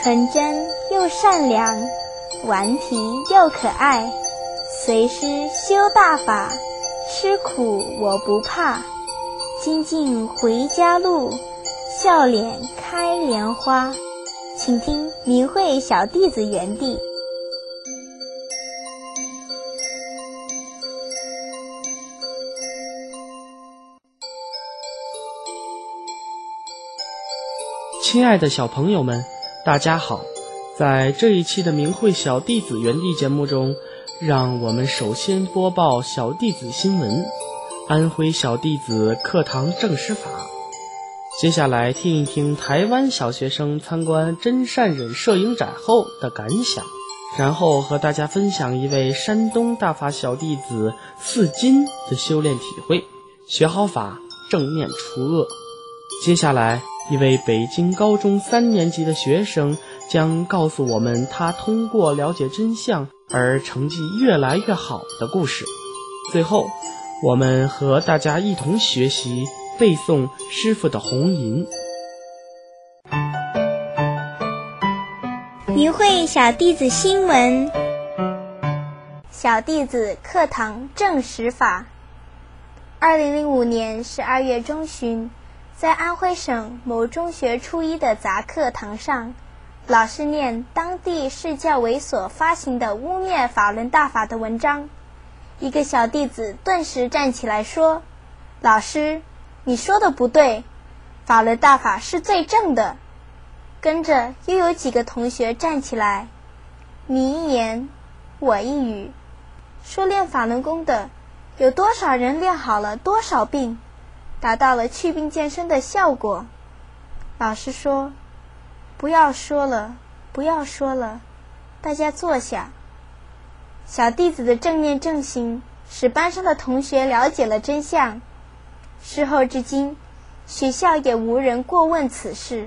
纯真又善良，顽皮又可爱，随师修大法，吃苦我不怕，精进回家路，笑脸开莲花。请听明慧小弟子园地。 亲爱的小朋友们，大家好！在这一期的明慧小弟子园地节目中，让我们首先播报小弟子新闻：安徽小弟子课堂正师法。接下来听一听台湾小学生参观真善忍摄影展后的感想，然后和大家分享一位山东大法小弟子四金的修炼体会，学好法，正面除恶。接下来一位北京高中3年级的学生将告诉我们他通过了解真相而成绩越来越好的故事。最后我们和大家一同学习背诵师父的红吟。 明慧小弟子新闻，小弟子课堂正实法。2005年12月中旬，在安徽省某中学初一的杂课堂上，老师念当地市教委所发行的污蔑法轮大法的文章。一个小弟子顿时站起来说：“老师，你说的不对，法轮大法是最正的。”跟着又有几个同学站起来，你一言我一语，说练法轮功的有多少人练好了多少病，达到了祛病健身的效果。老师说：“不要说了，不要说了，大家坐下。”小弟子的正念正行使班上的同学了解了真相。事后至今，学校也无人过问此事。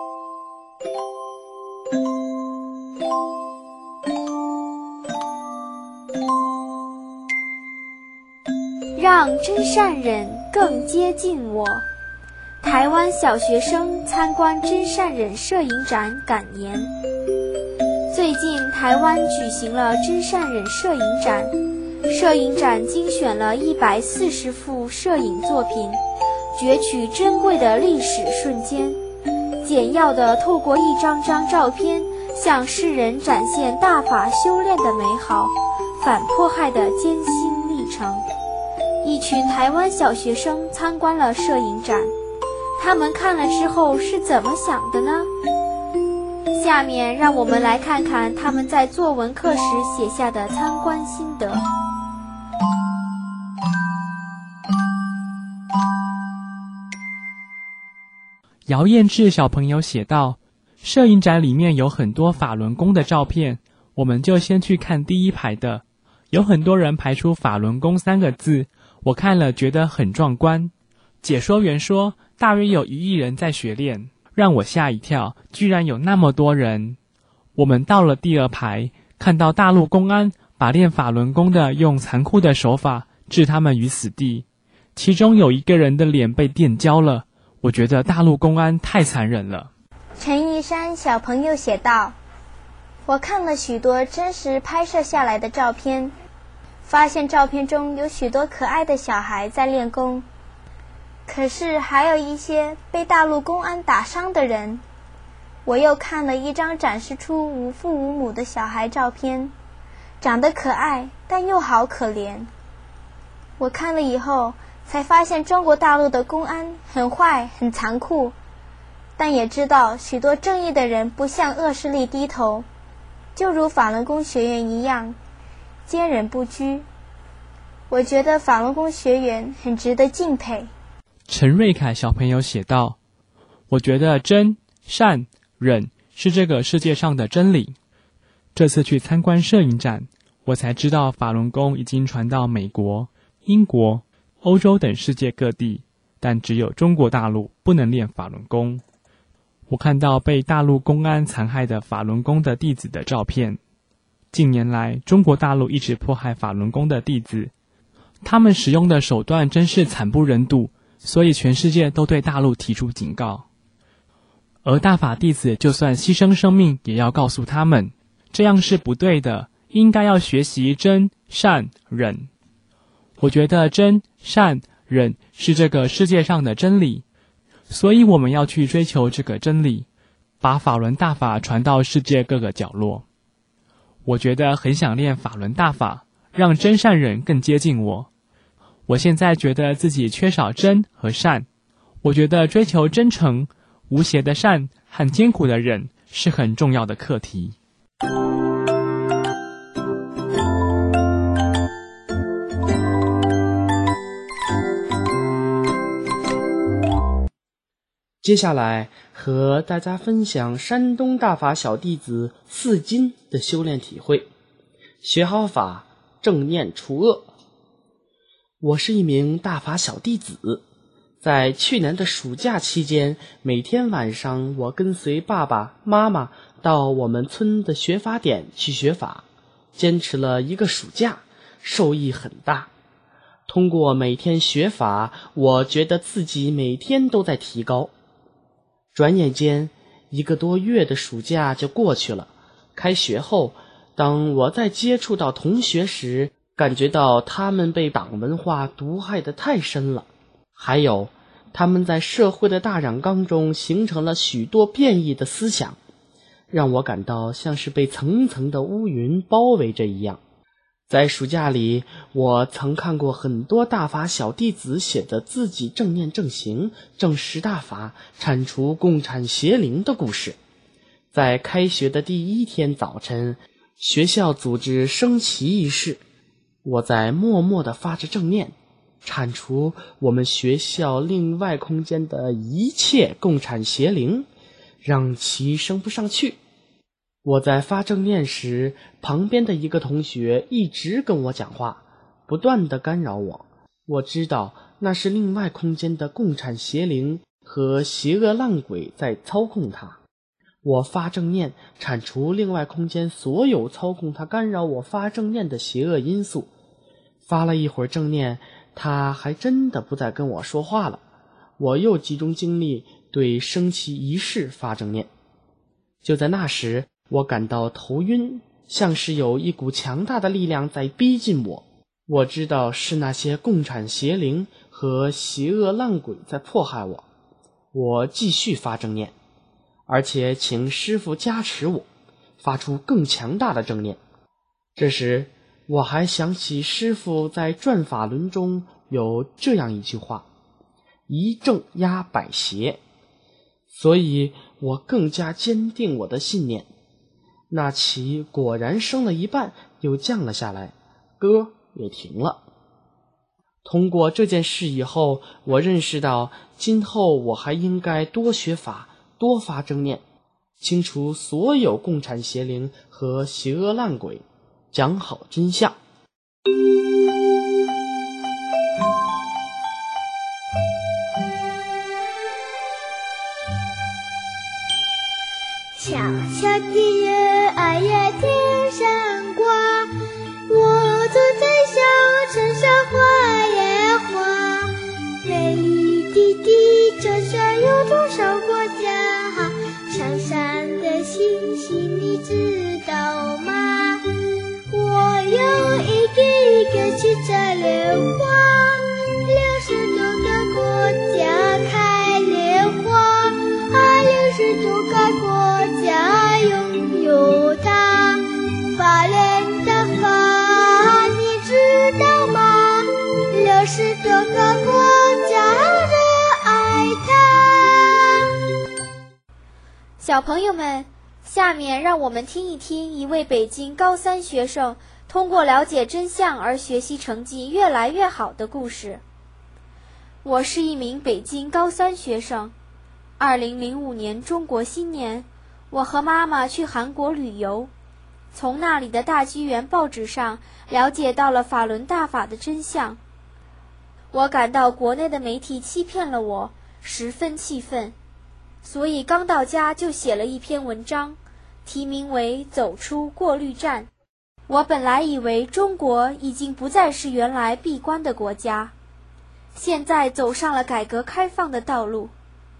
让真善忍更接近我。台湾小学生参观真善忍摄影展感言。最近台湾举行了真善忍摄影展，摄影展精选了140幅摄影作品，攫取珍贵的历史瞬间，简要地透过一张张照片向世人展现大法修炼的美好，反迫害的艰辛历程。一群台湾小学生参观了摄影展，他们看了之后是怎么想的呢？下面让我们来看看他们在作文课时写下的参观心得。 姚彦志小朋友写道：摄影展里面有很多法轮功的照片，我们就先去看第一排的，有很多人排出法轮功3个字，我看了觉得很壮观。解说员说大约有1亿人在学练，让我吓一跳，居然有那么多人。我们到了第2排，看到大陆公安把练法轮功的用残酷的手法置他们于死地，其中有1个人的脸被电焦了，我觉得大陆公安太残忍了。 陈一山小朋友写道：我看了许多真实拍摄下来的照片，发现照片中有许多可爱的小孩在练功，可是还有一些被大陆公安打伤的人。我又看了一张展示出无父无母的小孩照片，长得可爱但又好可怜。我看了以后才发现中国大陆的公安很坏很残酷，但也知道许多正义的人不向恶势力低头，就如法轮功学员一样坚忍不拘。我觉得法轮功学员很值得敬佩。 陈瑞凯小朋友写道：我觉得真、善、忍是这个世界上的真理。这次去参观摄影展，我才知道法轮功已经传到美国、英国、欧洲等世界各地，但只有中国大陆不能练法轮功。我看到被大陆公安残害的法轮功的弟子的照片。近年来，中国大陆一直迫害法轮功的弟子，他们使用的手段真是惨不忍睹，所以全世界都对大陆提出警告。 而大法弟子就算牺牲生命也要告诉他们，这样是不对的，应该要学习真、善、忍。我觉得真、善、忍是这个世界上的真理，所以我们要去追求这个真理，把法轮大法传到世界各个角落。我觉得很想练法轮大法，让真善忍更接近我。我现在觉得自己缺少真和善，我觉得追求真诚、无邪的善和艰苦的忍是很重要的课题。 接下来和大家分享山东大法小弟子4金的修炼体会。学好法，正念除恶。我是一名大法小弟子，在去年的暑假期间，每天晚上我跟随爸爸妈妈到我们村的学法点去学法，坚持了1个暑假，受益很大。通过每天学法，我觉得自己每天都在提高。转眼间1个多月的暑假就过去了。开学后，当我在接触到同学时，感觉到他们被党文化毒害得太深了，还有他们在社会的大染缸中形成了许多变异的思想，让我感到像是被层层的乌云包围着一样。在暑假里，我曾看过很多大法小弟子写的自己正念正行、正实大法、铲除共产邪灵的故事。在开学的第1天早晨，学校组织升旗仪式，我在默默地发着正念，铲除我们学校另外空间的一切共产邪灵，让旗升不上去。我在发正念时，旁边的一个同学一直跟我讲话，不断地干扰我。我知道那是另外空间的共产邪灵和邪恶烂鬼在操控他。我发正念，铲除另外空间所有操控他、干扰我发正念的邪恶因素。发了一会儿正念，他还真的不再跟我说话了。我又集中精力对升旗仪式发正念。就在那时，我感到头晕，像是有一股强大的力量在逼近我。我知道是那些共产邪灵和邪恶烂鬼在迫害我。我继续发正念，而且请师父加持我，发出更强大的正念。这时，我还想起师父在转法轮中有这样一句话：一正压百邪。所以我更加坚定我的信念。那旗果然升了一半，又降了下来，歌也停了。通过这件事以后，我认识到今后我还应该多学法，多发正念，清除所有共产邪灵和邪恶烂鬼，讲好真相。 小小的人儿呀天上挂，我坐在小城上画呀画。美丽的地球上有多少国家？闪闪的星星你知道吗？我要一个一个去摘莲花，60多个国家开莲花，60多个国家拥有它。法轮大法你知道吗？60多个国家热爱它。 小朋友们，下面让我们听一听一位北京高3学生通过了解真相而学习成绩越来越好的故事。我是一名北京高3学生。2005年中国新年，我和妈妈去韩国旅游，从那里的大纪元报纸上了解到了法轮大法的真相。我感到国内的媒体欺骗了我，十分气愤，所以刚到家就写了一篇文章，题名为《走出过滤站》。我本来以为中国已经不再是原来闭关的国家，现在走上了改革开放的道路。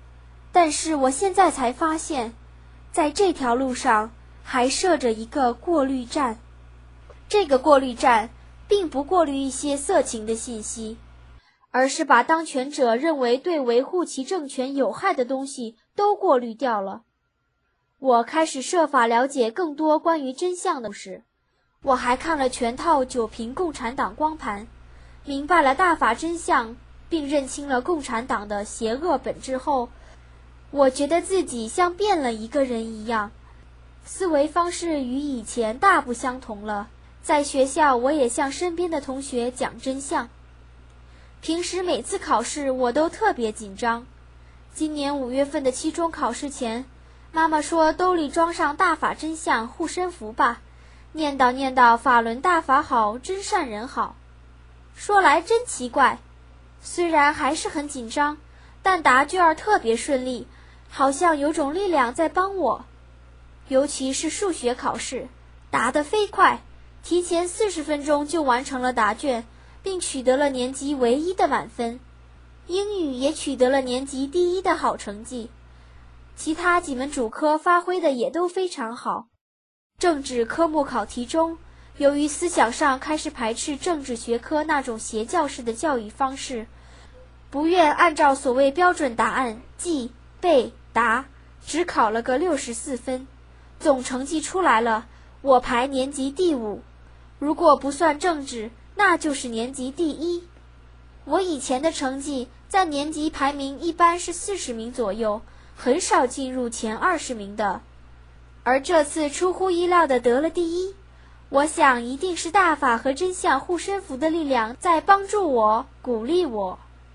但是我现在才发现，在这条路上还设着一个过滤站。这个过滤站并不过滤一些色情的信息，而是把当权者认为对维护其政权有害的东西都过滤掉了。我开始设法了解更多关于真相的事。我还看了全套9屏共产党光盘，明白了大法真相，并认清了共产党的邪恶本质后，我觉得自己像变了一个人一样，思维方式与以前大不相同了。在学校，我也向身边的同学讲真相。平时每次考试我都特别紧张。今年5月份的期中考试前，妈妈说兜里装上大法真相护身符吧，念叨念叨法轮大法好，真善人好。说来真奇怪，虽然还是很紧张，但答卷特别顺利，好像有种力量在帮我。尤其是数学考试，答得飞快，提前40分钟就完成了答卷，并取得了年级唯一的满分。英语也取得了年级第1的好成绩，其他几门主科发挥的也都非常好。政治科目考题中，由于思想上开始排斥政治学科那种邪教式的教育方式，不愿按照所谓标准答案记、背、答，只考了个64分。总成绩出来了，我排年级第5，如果不算政治，那就是年级第1。我以前的成绩在年级排名一般是40名左右，很少进入前20名的，而这次出乎意料地得了第1。我想一定是大法和真相护身符的力量在帮助我，鼓励我。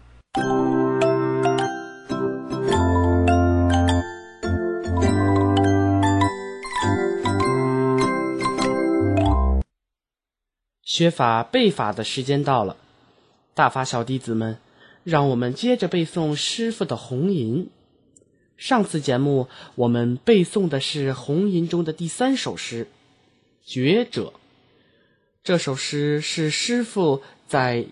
学法背法的时间到了，大法小弟子们，让我们接着背诵师父的红吟。上次节目我们背诵的是红吟中的第3首诗《觉者》。这首诗是师父在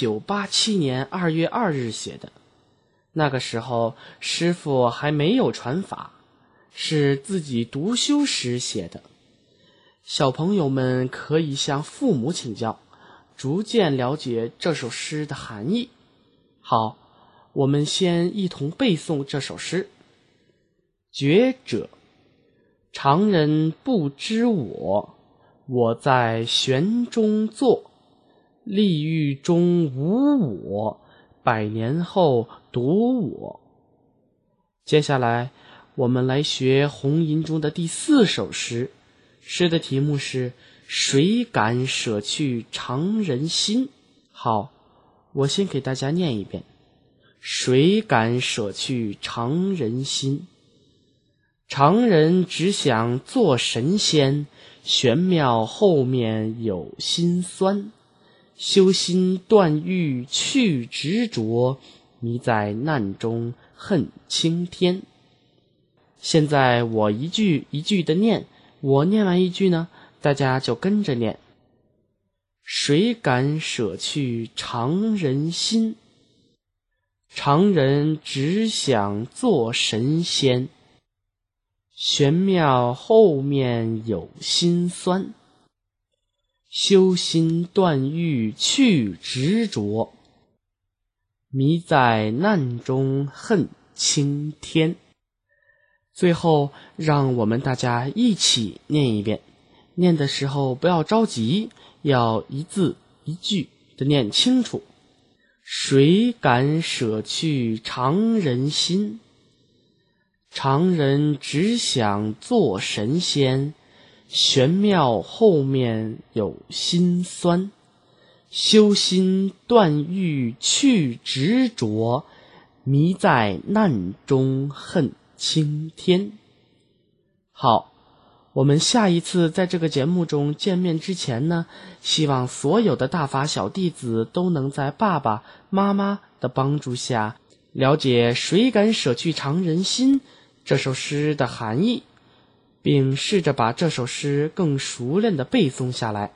1987年2月2日写的，那个时候师父还没有传法，是自己独修时写的。小朋友们可以向父母请教，逐渐了解这首诗的含义。好，我们先一同背诵这首诗。觉者，常人不知我，我在玄中坐，立狱中无我，100年后独我。接下来我们来学红吟中的第4首诗，诗的题目是谁敢舍去常人心。好，我先给大家念一遍。谁敢舍去常人心？常人只想做神仙，玄妙后面有心酸。修心断欲去执着，迷在难中恨青天。现在我一句一句的念，我念完一句呢，大家就跟着念。谁敢舍去常人心？常人只想做神仙，玄妙后面有心酸。修心断欲去执着，迷在难中恨青天。最后让我们大家一起念一遍，念的时候不要着急，要一字一句的念清楚。谁敢舍去常人心？常人只想做神仙，玄妙后面有心酸。修心断欲去执着，迷在难中恨青天。好，我们下一次在这个节目中见面之前呢，希望所有的大法小弟子都能在爸爸妈妈的帮助下，了解谁敢舍去常人心这首诗的含义，并试着把这首诗更熟练地背诵下来。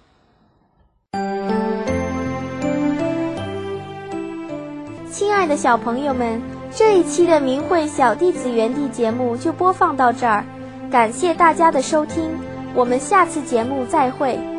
亲爱的小朋友们， 这一期的明慧小弟子园地节目就播放到这儿，感谢大家的收听，我们下次节目再会。